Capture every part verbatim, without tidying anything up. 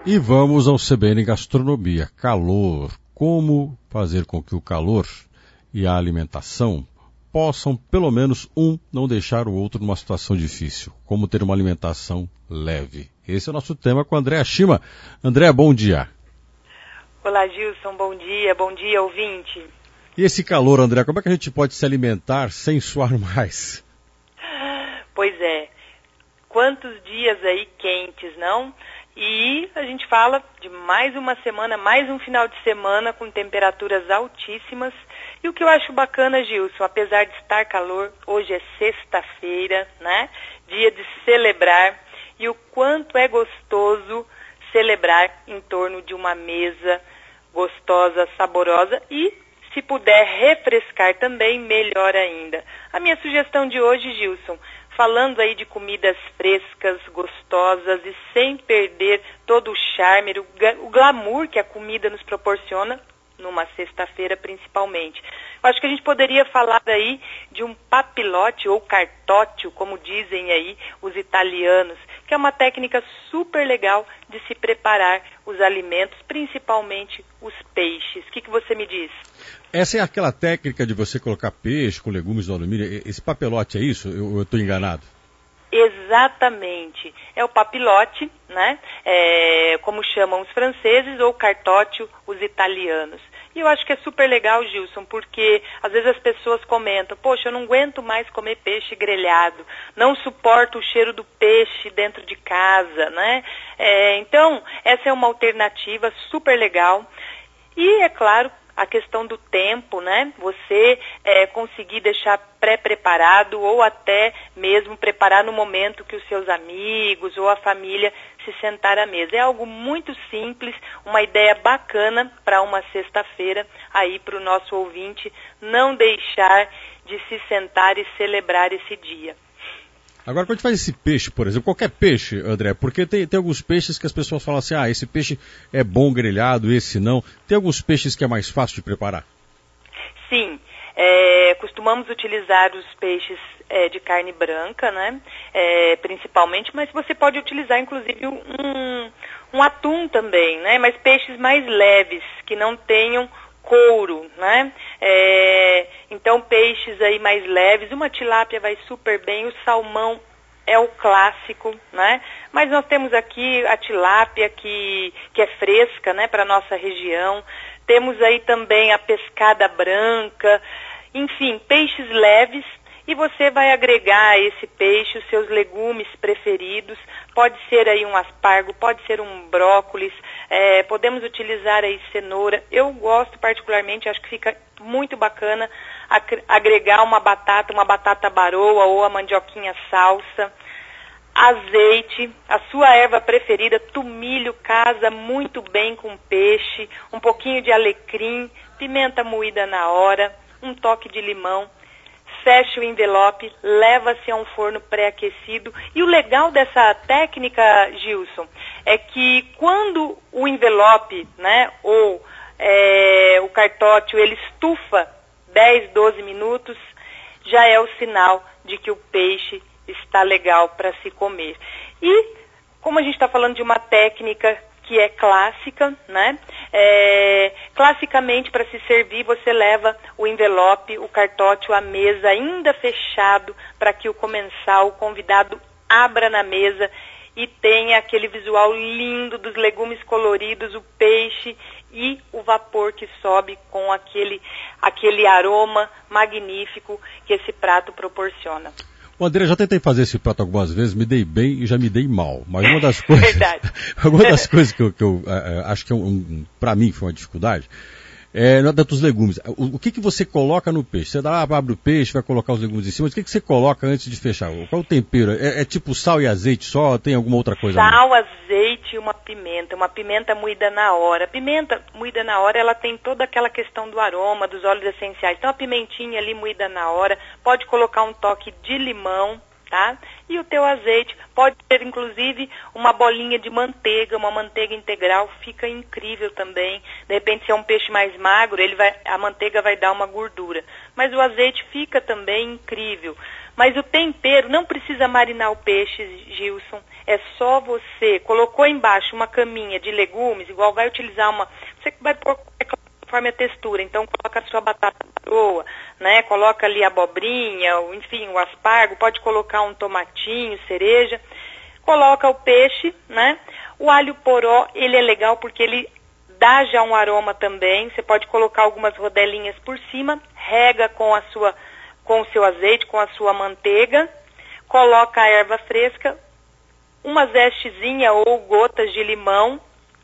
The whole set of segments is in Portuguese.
E vamos ao C B N Gastronomia. Calor. Como fazer com que o calor e a alimentação possam, pelo menos um, não deixar o outro numa situação difícil. Como ter uma alimentação leve. Esse é o nosso tema com a Andréa Shima. Andréa, bom dia. Olá, Gilson. Bom dia. Bom dia, ouvinte. E esse calor, Andréa, como é que a gente pode se alimentar sem suar mais? Pois é. Quantos dias aí quentes, não? E a gente fala de mais uma semana, mais um final de semana com temperaturas altíssimas. E o que eu acho bacana, Gilson, apesar de estar calor, hoje é sexta-feira, né? Dia de celebrar. E o quanto é gostoso celebrar em torno de uma mesa gostosa, saborosa e, se puder refrescar também, melhor ainda. A minha sugestão de hoje, Gilson, falando aí de comidas frescas, gostosas e sem perder todo o charme, o glamour que a comida nos proporciona, numa sexta-feira principalmente. Eu acho que a gente poderia falar aí de um papilote ou cartócio, como dizem aí os italianos, que é uma técnica super legal de se preparar os alimentos, principalmente os peixes. O que, que você me diz? Essa é aquela técnica de você colocar peixe com legumes no alumínio. Esse papilote é isso? Eu estou enganado? Exatamente. É o papilote, né? É, como chamam os franceses, ou cartócio os italianos. E eu acho que é super legal, Gilson, porque às vezes as pessoas comentam, poxa, eu não aguento mais comer peixe grelhado, não suporto o cheiro do peixe dentro de casa, né? É, então, essa é uma alternativa super legal. E, é claro, a questão do tempo, né? Você é, conseguir deixar pré-preparado ou até mesmo preparar no momento que os seus amigos ou a família se sentar à mesa. É algo muito simples, uma ideia bacana para uma sexta-feira aí para o nosso ouvinte não deixar de se sentar e celebrar esse dia. Agora, quando a gente faz esse peixe, por exemplo, qualquer peixe, André, porque tem, tem alguns peixes que as pessoas falam assim, ah, esse peixe é bom grelhado, esse não. Tem alguns peixes que é mais fácil de preparar? Sim, é, costumamos utilizar os peixes é, de carne branca, né, é, principalmente, mas você pode utilizar, inclusive, um, um atum também, né, mas peixes mais leves, que não tenham couro, né? É, então, peixes aí mais leves, uma tilápia vai super bem, o salmão é o clássico, né? Mas nós temos aqui a tilápia que, que é fresca, né, para a nossa região. Temos aí também a pescada branca, enfim, peixes leves. E você vai agregar a esse peixe os seus legumes preferidos, pode ser aí um aspargo, pode ser um brócolis, é, podemos utilizar aí cenoura. Eu gosto particularmente, acho que fica muito bacana agregar uma batata, uma batata baroa ou a mandioquinha salsa, azeite, a sua erva preferida, tomilho casa muito bem com peixe, um pouquinho de alecrim, pimenta moída na hora, um toque de limão. Fecha o envelope, leva-se a um forno pré-aquecido. E o legal dessa técnica, Gilson, é que quando o envelope, né, ou é, o cartócio, ele estufa dez, doze minutos, já é o sinal de que o peixe está legal para se comer. E, como a gente está falando de uma técnica que é clássica, né? É, classicamente, para se servir, você leva o envelope, o cartócio à mesa ainda fechado, para que o comensal, o convidado, abra na mesa e tenha aquele visual lindo dos legumes coloridos, o peixe e o vapor que sobe com aquele, aquele aroma magnífico que esse prato proporciona. O André, já tentei fazer esse prato algumas vezes, me dei bem e já me dei mal. Mas uma das coisas, Verdade. uma das coisas que eu, que eu uh, acho que é um, um, para mim foi uma dificuldade, é na dos legumes. O, o que, que você coloca no peixe? Você dá, abre o peixe, vai colocar os legumes em cima, mas o que, que você coloca antes de fechar? Qual é o tempero? É, é tipo sal e azeite só? Tem alguma outra coisa? Sal, azeite e uma pimenta. Uma pimenta moída na hora. A pimenta moída na hora, ela tem toda aquela questão do aroma, dos óleos essenciais. Então, a pimentinha ali moída na hora. Pode colocar um toque de limão, tá? E o teu azeite, pode ter inclusive uma bolinha de manteiga, uma manteiga integral, fica incrível também. De repente, se é um peixe mais magro, ele vai, a manteiga vai dar uma gordura. Mas o azeite fica também incrível. Mas o tempero, não precisa marinar o peixe, Gilson. é só você, colocou embaixo uma caminha de legumes, igual vai utilizar uma, você vai pôr conforme a textura, então coloca a sua batata boa, né, coloca ali a abobrinha, enfim, o aspargo, pode colocar um tomatinho, cereja, coloca o peixe, né, o alho poró, ele é legal porque ele dá já um aroma também, você pode colocar algumas rodelinhas por cima, rega com a sua, com o seu azeite, com a sua manteiga, coloca a erva fresca, uma zestezinha ou gotas de limão,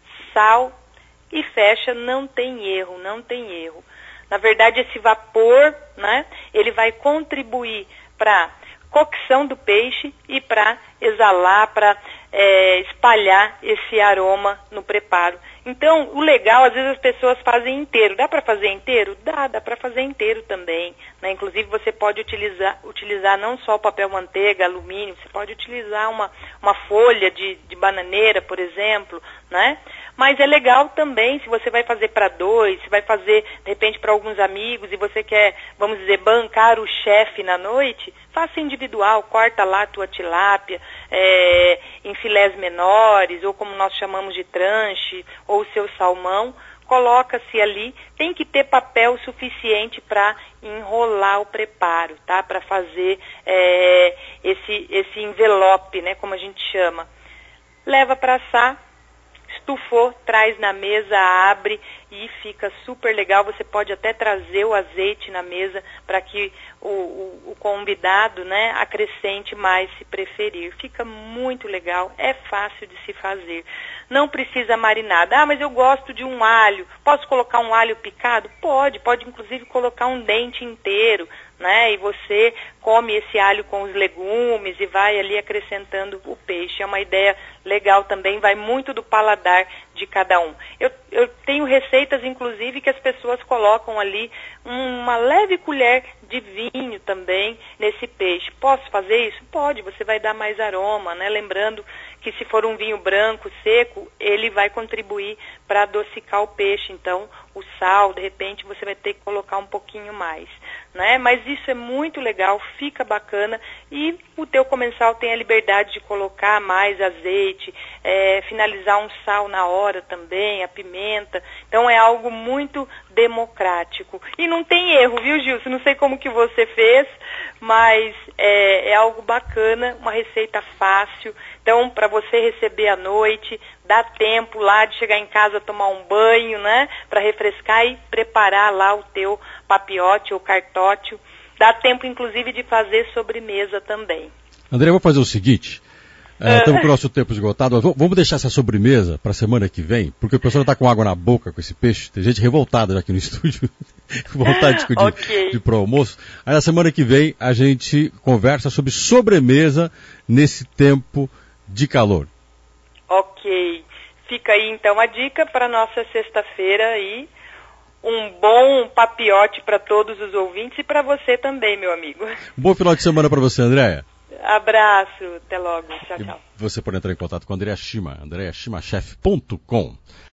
sal e fecha, não tem erro, não tem erro. Na verdade, esse vapor, né, ele vai contribuir para cocção do peixe e para exalar, para é, espalhar esse aroma no preparo. Então, o legal, às vezes as pessoas fazem inteiro. Dá para fazer inteiro? Dá, dá para fazer inteiro também, né? Inclusive, você pode utilizar, utilizar não só o papel manteiga, alumínio, você pode utilizar uma, uma folha de, de bananeira, por exemplo, né? Mas é legal também, se você vai fazer para dois, se vai fazer, de repente, para alguns amigos e você quer, vamos dizer, bancar o chefe na noite, faça individual, corta lá a tua tilápia, é, em filés menores, ou como nós chamamos de tranche, ou o seu salmão, coloca-se ali, tem que ter papel suficiente para enrolar o preparo, tá? Para fazer é, esse, esse envelope, né, como a gente chama. Leva para assar, estufou, traz na mesa, abre e fica super legal. Você pode até trazer o azeite na mesa para que o, o, o convidado, né, acrescente mais se preferir. Fica muito legal, é fácil de se fazer. Não precisa marinar. Ah, mas eu gosto de um alho. Posso colocar um alho picado? Pode, pode inclusive colocar um dente inteiro, né? E você come esse alho com os legumes e vai ali acrescentando o peixe. É uma ideia legal também, vai muito do paladar de cada um. Eu, eu tenho receitas, inclusive, que as pessoas colocam ali uma leve colher de vinho também nesse peixe. Posso fazer isso? Pode, você vai dar mais aroma, né? Lembrando que se for um vinho branco, seco, ele vai contribuir para adocicar o peixe. Então, o sal, de repente, você vai ter que colocar um pouquinho mais, né? Mas isso é muito legal, fica bacana e o teu comensal tem a liberdade de colocar mais azeite, é, finalizar um sal na hora também, a pimenta. Então, é algo muito democrático. E não tem erro, viu, Gilson? Não sei como que você fez, mas é, é algo bacana, uma receita fácil. Então, para você receber à noite, dá tempo lá de chegar em casa, tomar um banho, né? Para refrescar e preparar lá o teu papiote ou cartótio. Dá tempo, inclusive, de fazer sobremesa também. André, eu vou fazer o seguinte. É, estamos com o nosso tempo esgotado. Vamos deixar essa sobremesa para a semana que vem, porque o pessoal está com água na boca com esse peixe. Tem gente revoltada aqui no estúdio, vontade de, okay. de, de ir para o almoço. Aí na semana que vem a gente conversa sobre sobremesa nesse tempo de calor. Ok. Fica aí então a dica para nossa sexta-feira e um bom papiote para todos os ouvintes e para você também, meu amigo. Um bom final de semana para você, Andréia. Abraço, até logo, tchau, tchau. E você pode entrar em contato com a Andréia Shima, andrea shima chef ponto com.